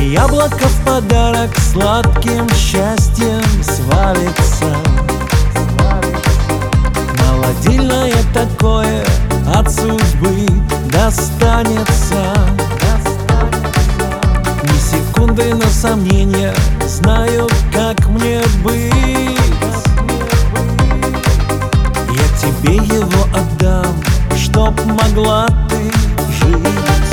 яблоко в подарок сладким счастьем свалится. Молодильное такое от судьбы достанется. Ни секунды на сомнения, знаю, как мне быть. Я тебе его отдам, чтоб могла ты жить.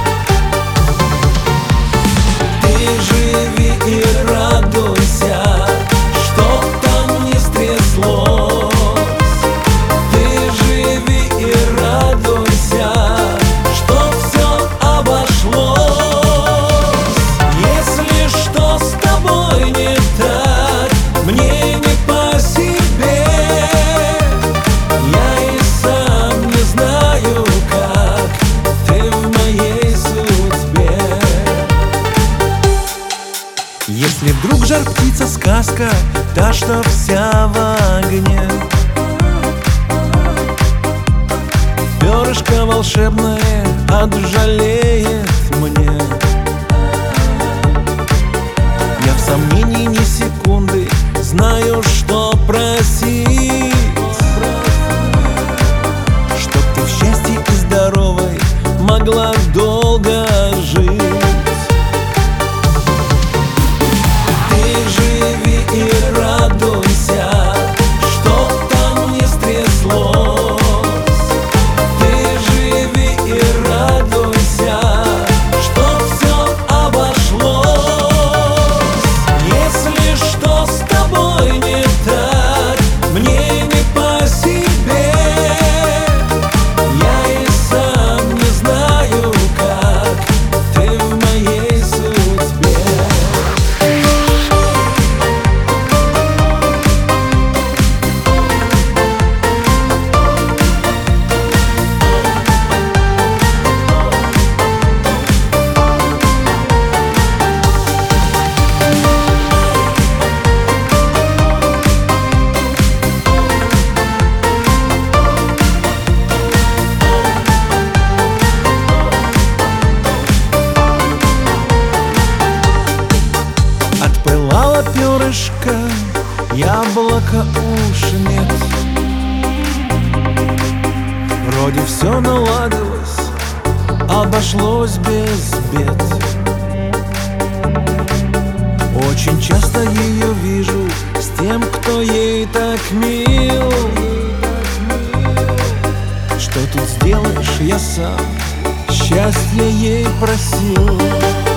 Ты живи и радуйся, что там не стряслось. Ты живи и радуйся, что все обошлось. Если что с тобой не так, мне не по себе. Я и сам не знаю, как ты в моей судьбе. Если вдруг жар птица сказка, та, что вся в огне, перышко волшебное отжалеет мне. Я в сомнении ни секунды, знаю, что просить, чтоб ты в счастье и здоровой могла долго жить. Ты живи и радуйся, что там не стряслось. Ты живи и радуйся, что все обошлось. Если что с тобой не так, мне не по себе. Я и сам не знаю, как ты в моей судьбе. Отпылало перышко, яблоко уж нет. Вроде все наладилось, обошлось без бед. Очень часто ее вижу с тем, кто ей так мил. Что тут сделаешь, я сам счастье ей просил.